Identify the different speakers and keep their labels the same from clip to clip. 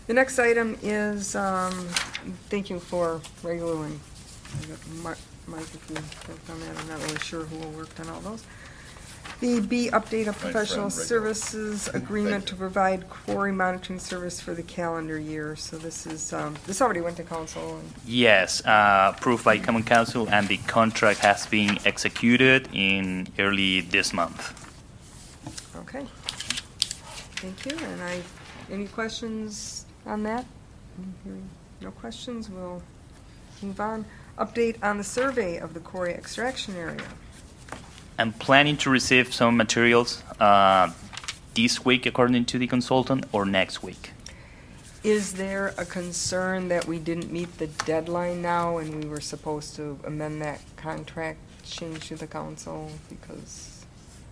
Speaker 1: The next item is, thank you for regularly, Mike, if you worked on that, I'm not really sure who worked on all those. The B, update of professional
Speaker 2: friend,
Speaker 1: services agreement to provide quarry monitoring service for the calendar year. So this is, this already went to council.
Speaker 3: Yes, approved by Common Council, and the contract has been executed in early this month.
Speaker 1: Okay. Thank you. And any questions on that? Hearing no questions, we'll move on. Update on the survey of the quarry extraction area.
Speaker 3: I'm planning to receive some materials this week, according to the consultant, or next week.
Speaker 1: Is there a concern that we didn't meet the deadline now and we were supposed to amend that contract, change to the council because?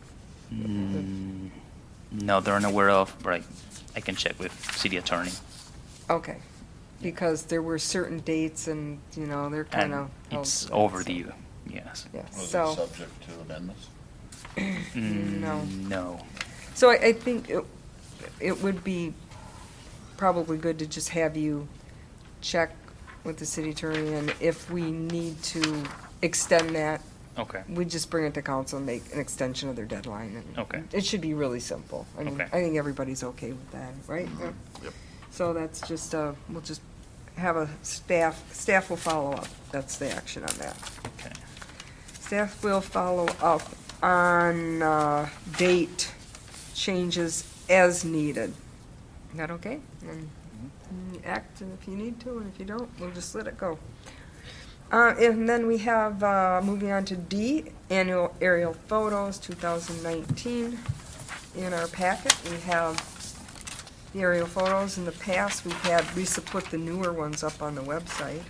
Speaker 3: No, they're unaware of, but I can check with city attorney.
Speaker 1: Okay, because there were certain dates and, they're kind of.
Speaker 3: It's overdue, yes.
Speaker 1: Yeah,
Speaker 2: Was
Speaker 1: so.
Speaker 2: it subject to amendments?
Speaker 1: No.
Speaker 3: No.
Speaker 1: So I think it would be probably good to just have you check with the city attorney, and if we need to extend that,
Speaker 3: Okay.
Speaker 1: we just bring it to council and make an extension of their deadline. And
Speaker 3: Okay.
Speaker 1: it should be really simple. I mean,
Speaker 3: Okay.
Speaker 1: I think everybody's okay with that, right? Yeah.
Speaker 2: Yep.
Speaker 1: So that's just, we'll just have a staff will follow up. That's the action on that.
Speaker 3: Okay.
Speaker 1: Staff will follow up on date changes as needed. Is that okay? And act if you need to, and if you don't, we'll just let it go. And then we have, moving on to D, annual aerial photos 2019. In our packet, we have the aerial photos. In the past, we've had Lisa put the newer ones up on the website.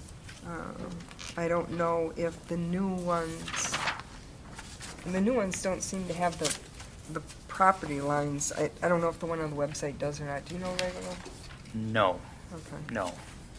Speaker 1: I don't know if the new ones don't seem to have the property lines. I don't know if the one on the website does or not. Do you know, Regular?
Speaker 3: No.
Speaker 1: Okay.
Speaker 3: No.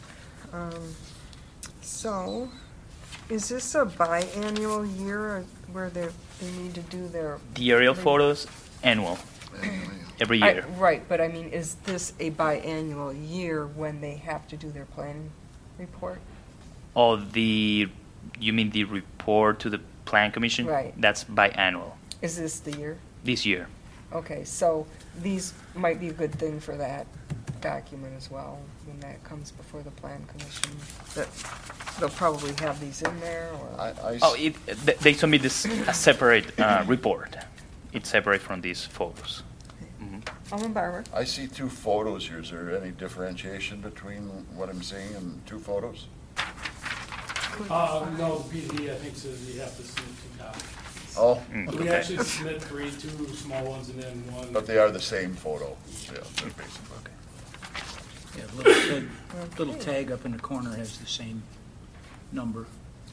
Speaker 1: So, is this a biannual year where they need to do their...
Speaker 3: The aerial photos, annual, every year.
Speaker 1: Right, but I mean, is this a biannual year when they have to do their planning report?
Speaker 3: Oh, you mean the report to the Plan Commission?
Speaker 1: Right.
Speaker 3: That's biannual,
Speaker 1: Is this the year?
Speaker 3: this year.
Speaker 1: Okay, so these might be a good thing for that document as well, when that comes before the Plan Commission. That they'll probably have these in there, or...
Speaker 3: Oh, they submit this a separate report. It's separate from these photos.
Speaker 1: Alderman Barber?
Speaker 2: I see two photos here. Is there any differentiation between what I'm seeing and two photos?
Speaker 4: No, the PD, I think, says you have to submit two copies.
Speaker 2: Oh,
Speaker 4: We actually submit three, two small ones and then one.
Speaker 2: but they are the same photo. Yeah, they're basically.
Speaker 5: Yeah, the little tag up in the corner has the same number.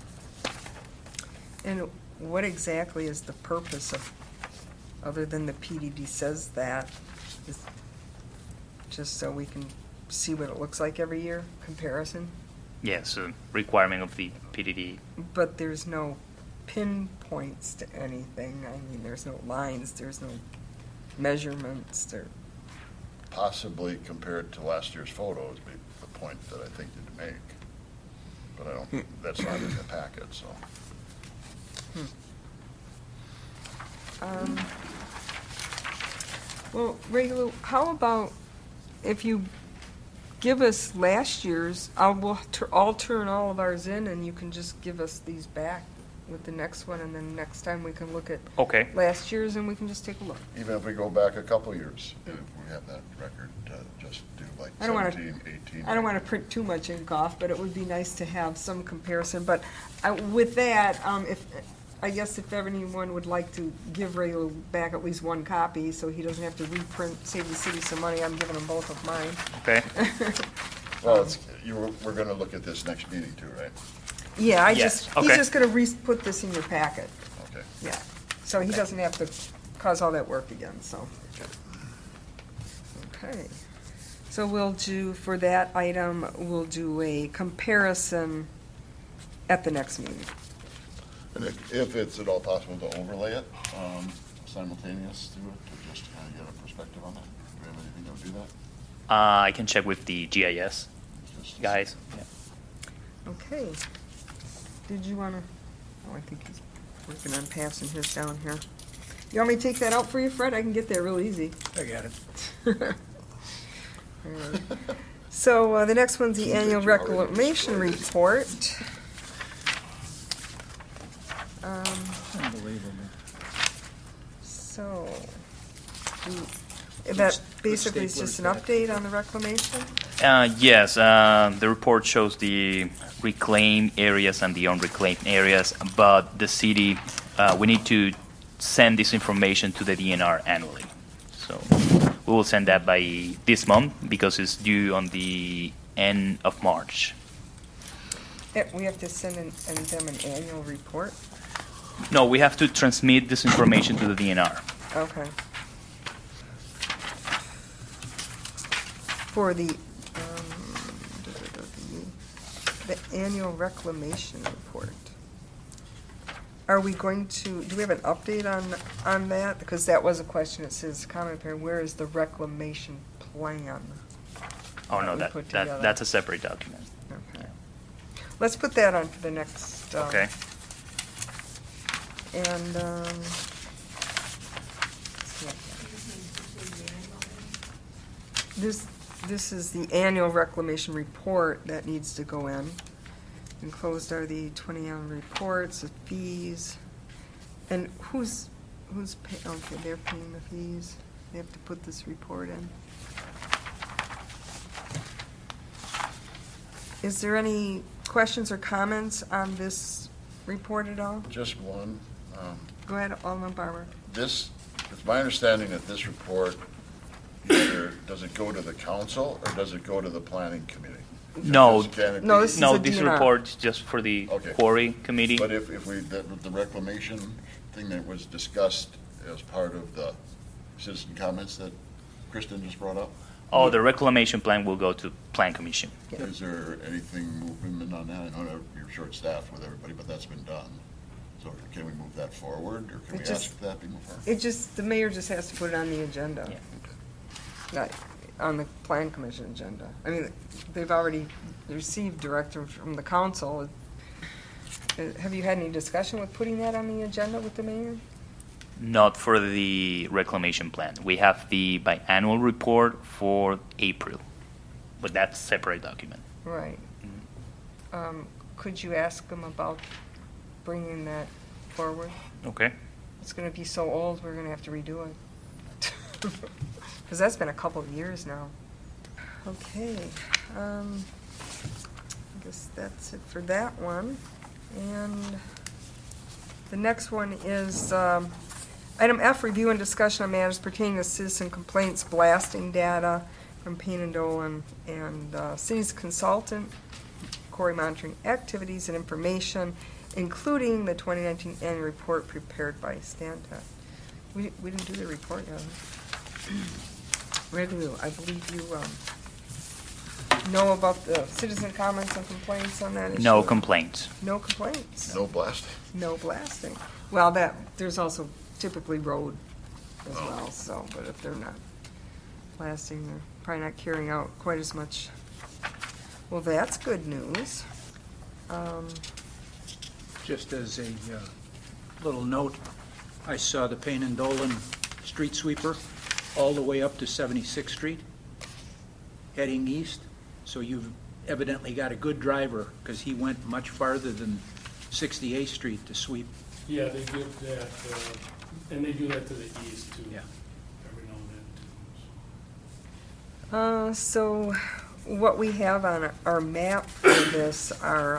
Speaker 1: And what exactly is the purpose of, other than the PDD says that, is just so we can see what it looks like every year, comparison?
Speaker 3: Yes, requirement of the PDD.
Speaker 1: But there's no pinpoints to anything. I mean, there's no lines, there's no measurements, there.
Speaker 2: Possibly compared to last year's photo would be the point that I think you'd make. But I don't, that's not in the packet, so.
Speaker 1: Well, regular, how about if you give us last year's, I'll turn all of ours in and you can just give us these back with the next one, and then next time we can look at
Speaker 3: Okay.
Speaker 1: last year's and we can just take a look.
Speaker 2: Even if we go back a couple years, if we have that record, just do like
Speaker 1: I don't wanna-
Speaker 2: 17, 18.
Speaker 1: I don't want to print too much ink off, but it would be nice to have some comparison. But with that, I guess if anyone would like to give Ray back at least one copy, so he doesn't have to reprint, save the city some money, I'm giving him both of mine.
Speaker 3: Okay.
Speaker 2: Well, we're going to look at this next meeting too, right?
Speaker 1: Yeah,
Speaker 3: Yes,
Speaker 1: he's
Speaker 3: okay.
Speaker 1: just going to put this in your packet.
Speaker 2: Okay.
Speaker 1: Yeah, so he doesn't have to cause all that work again, so. Okay, so we'll do, for that item, we'll do a comparison at the next meeting.
Speaker 2: And if it's at all possible to overlay it simultaneous to it, to just kind of get a perspective on that. Do we have anything that would do that?
Speaker 3: I can check with the GIS guys. Yeah.
Speaker 1: Okay. Did you wanna, oh, I think he's working on passing his down here. You want me to take that out for you, Fred? I can get there real easy.
Speaker 5: I got it.
Speaker 1: All right. So the next one's the
Speaker 2: Seems like
Speaker 1: annual
Speaker 2: you already
Speaker 1: reclamation
Speaker 2: destroyed it.
Speaker 1: report.
Speaker 5: Unbelievable.
Speaker 1: So, that basically is just an update on the reclamation?
Speaker 3: Yes, the report shows the reclaimed areas and the unreclaimed areas, but the city, we need to send this information to the DNR annually. So we will send that by this month because it's due on the end of March.
Speaker 1: We have to send them an annual report?
Speaker 3: No, we have to transmit this information to the DNR.
Speaker 1: Okay. For the annual reclamation report. Are we going to, do we have an update on that? Because that was a question, it says, comment period, where is the reclamation plan?
Speaker 3: Oh, no,
Speaker 1: we put
Speaker 3: that
Speaker 1: together?
Speaker 3: that's a separate document.
Speaker 1: Okay. Let's put that on for the next.
Speaker 3: Okay.
Speaker 1: And, this is the annual reclamation report that needs to go in. Enclosed are the 20 annual reports, the fees, and who's okay, they're paying the fees. They have to put this report in. Is there any questions or comments on this report at all?
Speaker 2: Just one.
Speaker 1: Go ahead, Alderman Barber.
Speaker 2: This, it's my understanding that this report, either, does it go to the council or does it go to the planning committee?
Speaker 3: No,
Speaker 2: Can it
Speaker 1: No,
Speaker 2: be-
Speaker 1: this is
Speaker 3: no,
Speaker 1: a
Speaker 3: this
Speaker 1: DNR.
Speaker 3: report is just for the
Speaker 2: Okay.
Speaker 3: quarry committee.
Speaker 2: But if we, the reclamation thing that was discussed as part of the citizen comments that Kristen just brought up,
Speaker 3: Oh, the reclamation plan will go to plan commission.
Speaker 1: Yeah.
Speaker 2: is there anything movement on that? I know you're short-staffed with everybody, but that's been done. So can we move that forward, or can
Speaker 1: It
Speaker 2: we
Speaker 1: just-
Speaker 2: ask that be moved forward?
Speaker 1: It just, the mayor just has to put it on the agenda.
Speaker 3: Yeah.
Speaker 1: Not on the plan commission agenda. I mean, they've already received directive from the council. Have you had any discussion with putting that on the agenda with the mayor?
Speaker 3: Not for the reclamation plan. We have the biannual report for April, but that's a separate document.
Speaker 1: Right. Could you ask them about bringing that forward?
Speaker 3: Okay.
Speaker 1: It's gonna be so old, we're gonna have to redo it. Because that's been a couple of years now. Okay, I guess that's it for that one. And the next one is item F, review and discussion on matters pertaining to citizen complaints, blasting data from Payne and Dolan, and city's consultant, quarry monitoring activities and information, including the 2019 annual report prepared by Stantec. We didn't do the report yet. Review, I believe you know about the citizen comments and complaints on that issue?
Speaker 3: No complaints.
Speaker 1: No complaints?
Speaker 2: No blasting?
Speaker 1: No blasting. Well, there's also typically road as well, so, but if they're not blasting, they're probably not carrying out quite as much. Well, that's good news.
Speaker 5: Just as a little note, I saw the Payne and Dolan street sweeper all the way up to 76th Street, heading east. So you've evidently got a good driver, because he went much farther than 68th Street to sweep.
Speaker 4: Yeah, they do that, and they do that to the east too.
Speaker 5: Yeah.
Speaker 4: Every now and then too.
Speaker 1: So what we have on our map for this are,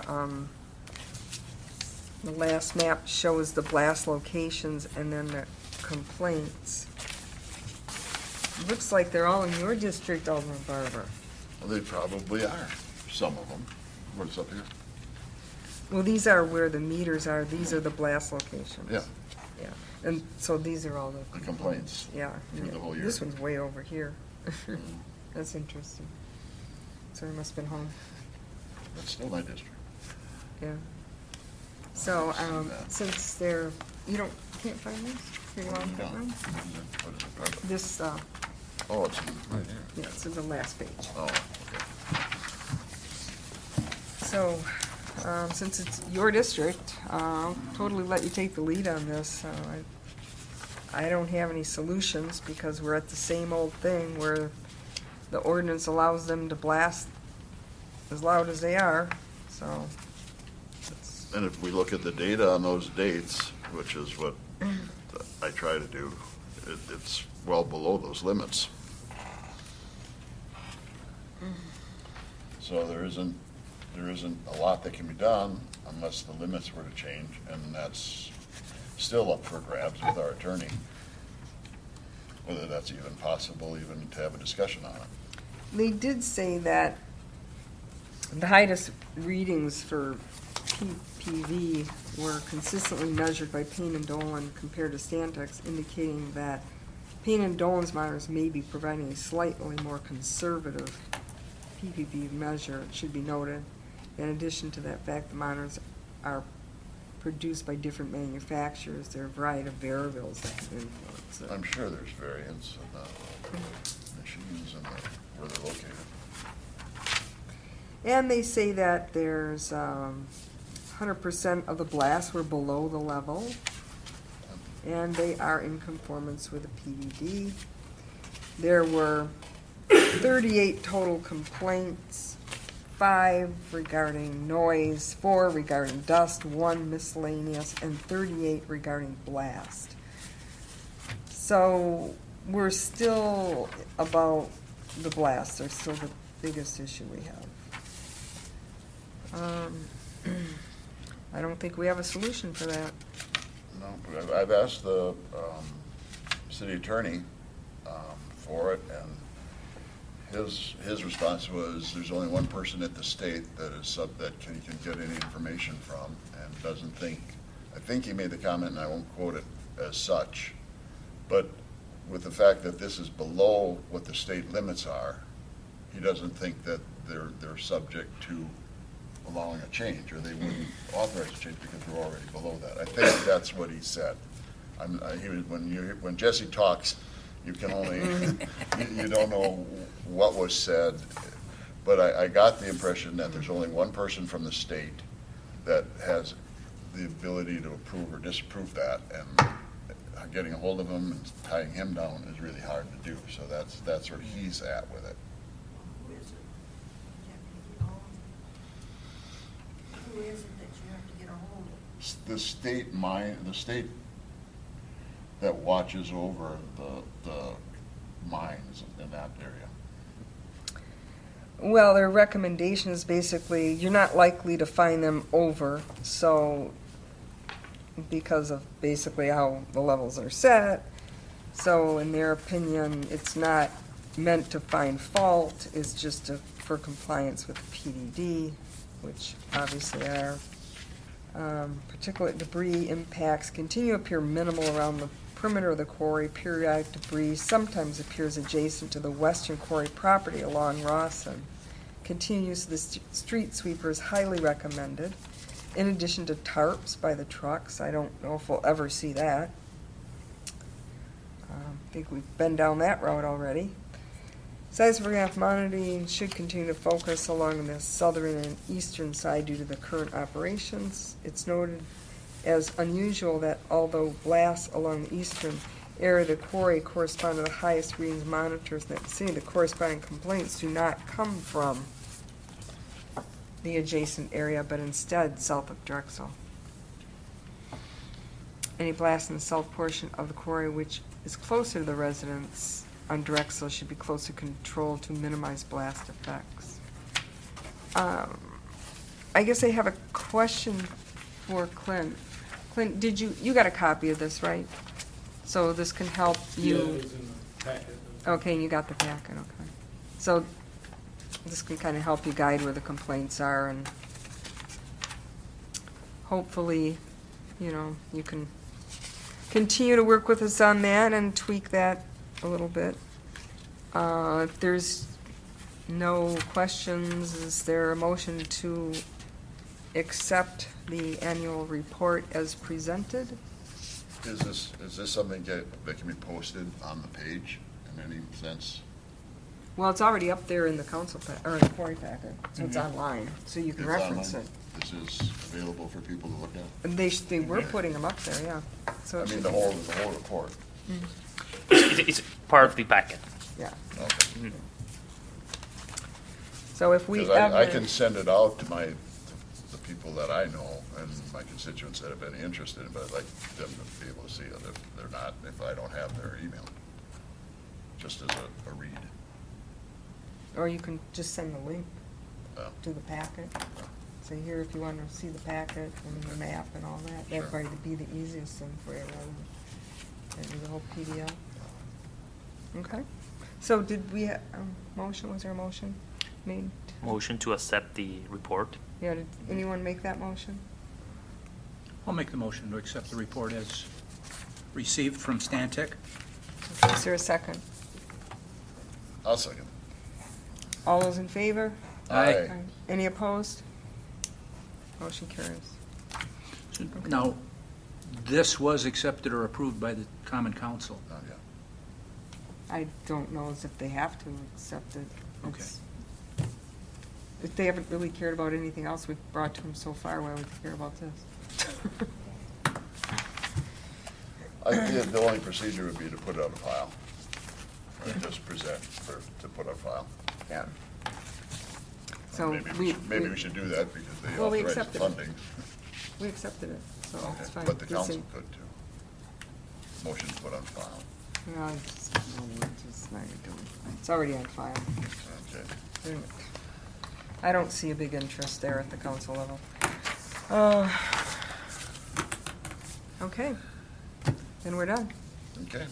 Speaker 1: the last map shows the blast locations and then the complaints. Looks like they're all in your district, Alderman Barber.
Speaker 2: Well, they probably are, some of them. What's up here?
Speaker 1: Well, these are where the meters are, these are the blast locations.
Speaker 2: Yeah.
Speaker 1: Yeah, and so these are all the.
Speaker 2: The complaints
Speaker 1: Yeah.
Speaker 2: through the whole year.
Speaker 1: This one's way over here. That's interesting. So he must have been home,
Speaker 2: That's still my district.
Speaker 1: yeah. So,
Speaker 2: that.
Speaker 1: since they're, you can't find this? Here, you want to
Speaker 2: No.
Speaker 1: get one?
Speaker 2: What is it, part of it?
Speaker 1: This,
Speaker 2: Oh, it's,
Speaker 1: Yeah, it's in the last page.
Speaker 2: oh, okay.
Speaker 1: So, since it's your district, I'll totally let you take the lead on this. I don't have any solutions because we're at the same old thing where the ordinance allows them to blast as loud as they are, so. it's-
Speaker 2: And if we look at the data on those dates, which is what I try to do, it's well below those limits. So there isn't a lot that can be done unless the limits were to change, and that's still up for grabs with our attorney, whether that's even possible, even to have a discussion on it.
Speaker 1: They did say that the highest readings for PPV were consistently measured by Payne and Dolan compared to Stantec's, indicating that Payne and Dolan's monitors may be providing a slightly more conservative PPV measure. It should be noted. In addition to that fact, the monitors are produced by different manufacturers. There are a variety of variables that can influence it.
Speaker 2: I'm sure there's variance in the machines and where they're located.
Speaker 1: And they say that there's 100% of the blasts were below the level, and they are in conformance with the PDD. There were 38 total complaints, 5 regarding noise, 4 regarding dust, 1 miscellaneous, and 38 regarding blast. So we're still about the blasts are still the biggest issue we have. I don't think we have a solution for that.
Speaker 2: No, but I've asked the city attorney for it, and his response was, there's only one person at the state that is that he can get any information from, and doesn't think, I think he made the comment, and I won't quote it as such, but with the fact that this is below what the state limits are, he doesn't think that they're subject to allowing a change, or they wouldn't authorize a change because we're already below that. I think that's what he said. When Jesse talks, you can only, you don't know what was said, but I got the impression that there's only one person from the state that has the ability to approve or disapprove that, and getting a hold of him and tying him down is really hard to do. So that's where he's at with it.
Speaker 6: Who is it that you have to get a hold of?
Speaker 2: The state that watches over the mines in that area.
Speaker 1: Well, their recommendation is basically you're not likely to find them over, so because of basically how the levels are set. So in their opinion, it's not meant to find fault, it's just for compliance with the PDD, which obviously are. Particulate debris impacts continue to appear minimal around the perimeter of the quarry. Periodic debris sometimes appears adjacent to the western quarry property along Rawson. Continued use of the street sweeper is highly recommended. In addition to tarps by the trucks, I don't know if we'll ever see that. I think we've been down that road already. Seismograph monitoring should continue to focus along the southern and eastern side due to the current operations. It's noted as unusual that although blasts along the eastern area of the quarry correspond to the highest readings monitors in that city, the corresponding complaints do not come from the adjacent area, but instead south of Drexel. Any blast in the south portion of the quarry, which is closer to the residents on Drexel, should be closely controlled to minimize blast effects. I guess I have a question for Clint. Clint, you got a copy of this, right? So this can help
Speaker 4: Yeah,
Speaker 1: you.
Speaker 4: it was in the packet.
Speaker 1: Okay, and you got the packet, okay. So this can kind of help you guide where the complaints are, and hopefully, you can continue to work with us on that and tweak that a little bit. If there's no questions, is there a motion to accept the annual report as presented?
Speaker 2: Is this something that can be posted on the page in any sense?
Speaker 1: Well, it's already up there in the council, or in the quarry packet, so it's
Speaker 5: Mhm.
Speaker 1: online, so you can
Speaker 2: It's
Speaker 1: reference
Speaker 2: online?
Speaker 1: it.
Speaker 2: This is available for people to look at?
Speaker 1: And they were putting them up there, yeah. So
Speaker 2: I
Speaker 1: it
Speaker 2: mean,
Speaker 1: should
Speaker 2: the
Speaker 1: be
Speaker 2: whole,
Speaker 1: there.
Speaker 2: the whole report?
Speaker 3: It's part of the packet.
Speaker 1: Yeah,
Speaker 2: Okay.
Speaker 1: so if we
Speaker 2: Because I
Speaker 1: ever,
Speaker 2: can send it out to the people that I know and my constituents that have been interested, but I'd like them to be able to see it if they're not, if I don't have their email, just as a read.
Speaker 1: or you can just send the link
Speaker 2: Oh.
Speaker 1: to the packet. Say here, if you want to see the packet and the map and all that, that'd
Speaker 2: Sure.
Speaker 1: probably be the easiest thing for you, rather than do the whole PDF. Okay, so did we, motion, was there a motion made?
Speaker 3: Motion to accept the report.
Speaker 1: Yeah, did anyone make that motion?
Speaker 5: I'll make the motion to accept the report as received from Stantec.
Speaker 1: Is there a second?
Speaker 2: I'll second.
Speaker 1: All those in favor?
Speaker 5: Aye.
Speaker 1: Any opposed? Motion carries.
Speaker 5: Now, this was accepted or approved by the Common Council.
Speaker 2: Not yet.
Speaker 1: I don't know as if they have to accept it.
Speaker 5: Okay.
Speaker 1: It's- If they haven't really cared about anything else we've brought to them so far, why would they care about this?
Speaker 2: I think the only procedure would be to put it on a file. Or just present to put on file.
Speaker 1: Yeah. So
Speaker 2: Maybe we should do that because they
Speaker 1: Well, we
Speaker 2: authorize
Speaker 1: accepted it.
Speaker 2: funding.
Speaker 1: We accepted it, so
Speaker 2: Okay,
Speaker 1: it's fine.
Speaker 2: but the
Speaker 1: Just
Speaker 2: council
Speaker 1: say-
Speaker 2: could too. Motion to put on file.
Speaker 1: No, I just, no, we're just not gonna do it. It's already on file.
Speaker 2: Okay.
Speaker 1: I don't see a big interest there at the council level. Okay, then we're done.
Speaker 2: Okay.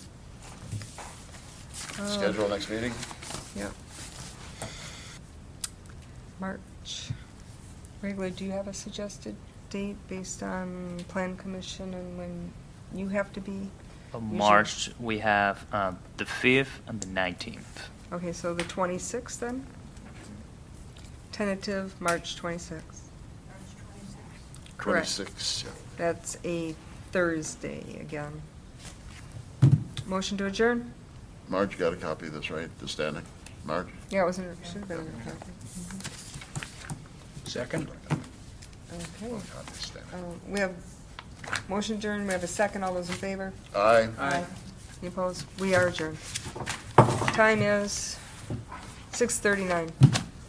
Speaker 1: Uh,
Speaker 2: Schedule next meeting?
Speaker 1: Yep. March. Regular, do you have a suggested date based on plan commission and when you have to be?
Speaker 3: March, we have the 5th and the 19th.
Speaker 1: Okay, so the 26th then? Tentative, March 26th.
Speaker 6: March 26th.
Speaker 1: Correct.
Speaker 2: 26, yeah.
Speaker 1: That's a Thursday again. Motion to adjourn?
Speaker 2: Marge, you got a copy of this, right? The standing? Marge?
Speaker 1: Yeah, it was in, should have been in the packet.
Speaker 5: Second?
Speaker 1: Okay.
Speaker 2: One copy of standing.
Speaker 1: We have motion adjourned, we have a second, all those in favor?
Speaker 2: Aye.
Speaker 5: Aye.
Speaker 1: Any opposed? We are adjourned. Time is 6:39.